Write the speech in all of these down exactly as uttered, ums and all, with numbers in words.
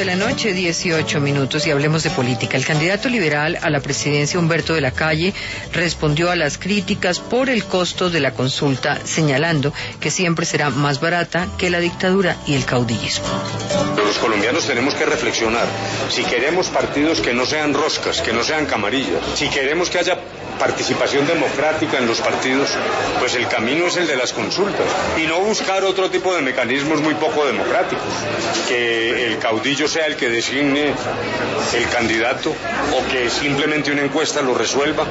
de la noche, dieciocho minutos, y hablemos de política. El candidato liberal a la presidencia, Humberto de la Calle, respondió a las críticas por el costo de la consulta, señalando que siempre será más barata que la dictadura y el caudillismo. Los colombianos tenemos que reflexionar. Si queremos partidos que no sean roscas, que no sean camarillas, si queremos que haya participación democrática en los partidos, pues el camino es el de las consultas y no buscar otro tipo de mecanismos muy poco democráticos, que el caudillo sea el que designe el candidato o que simplemente una encuesta lo resuelva.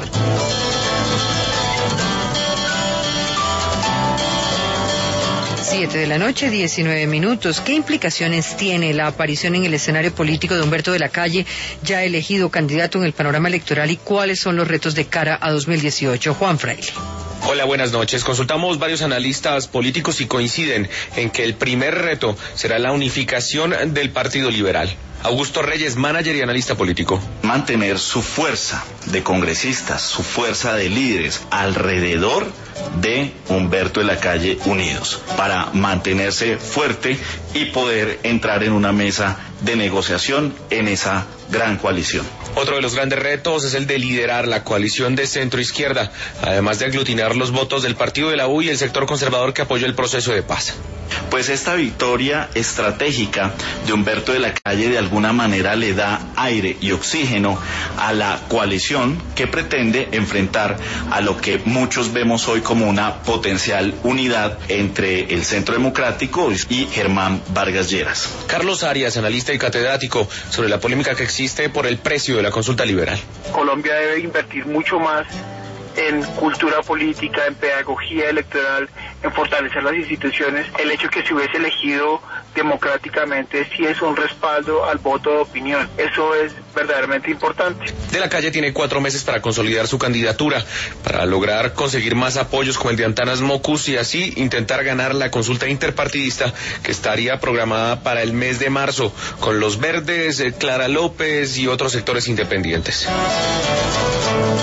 Siete de la noche, diecinueve minutos. ¿Qué implicaciones tiene la aparición en el escenario político de Humberto de la Calle, ya elegido candidato en el panorama electoral, y cuáles son los retos de cara a dos mil dieciocho? Juan Fraile. Hola, buenas noches. Consultamos varios analistas políticos y coinciden en que el primer reto será la unificación del Partido Liberal. Augusto Reyes, manager y analista político. Mantener su fuerza de congresistas, su fuerza de líderes alrededor de Humberto de la Calle unidos, para mantenerse fuerte y poder entrar en una mesa de negociación en esa gran coalición. Otro de los grandes retos es el de liderar la coalición de centro-izquierda, además de aglutinar los votos del partido de la U y el sector conservador que apoyó el proceso de paz. Pues esta victoria estratégica de Humberto de la Calle de alguna manera le da aire y oxígeno a la coalición que pretende enfrentar a lo que muchos vemos hoy como una potencial unidad entre el Centro Democrático y Germán Vargas Lleras. Carlos Arias, analista y catedrático, sobre la polémica que existe por el precio de la consulta liberal. Colombia debe invertir mucho más en cultura política, en pedagogía electoral, en fortalecer las instituciones. El hecho que se hubiese elegido democráticamente sí es un respaldo al voto de opinión. Eso es verdaderamente importante. De la Calle tiene cuatro meses para consolidar su candidatura, para lograr conseguir más apoyos como el de Antanas Mockus y así intentar ganar la consulta interpartidista que estaría programada para el mes de marzo, con los Verdes, Clara López y otros sectores independientes.